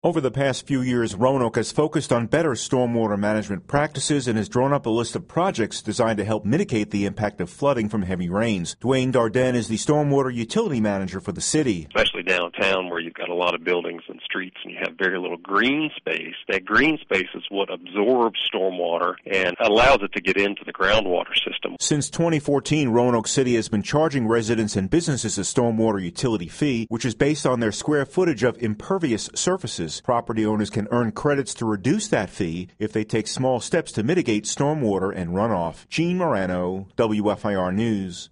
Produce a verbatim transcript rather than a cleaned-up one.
Over the past few years, Roanoke has focused on better stormwater management practices and has drawn up a list of projects designed to help mitigate the impact of flooding from heavy rains. Dwayne Darden is the stormwater utility manager for the city. Especially downtown where you've got a lot of buildings and streets and you have very little green space. That green space is what absorbs stormwater and allows it to get into the groundwater system. Since twenty fourteen, Roanoke City has been charging residents and businesses a stormwater utility fee, which is based on their square footage of impervious surfaces. Property owners can earn credits to reduce that fee if they take small steps to mitigate stormwater and runoff. Gene Morano, W F I R News.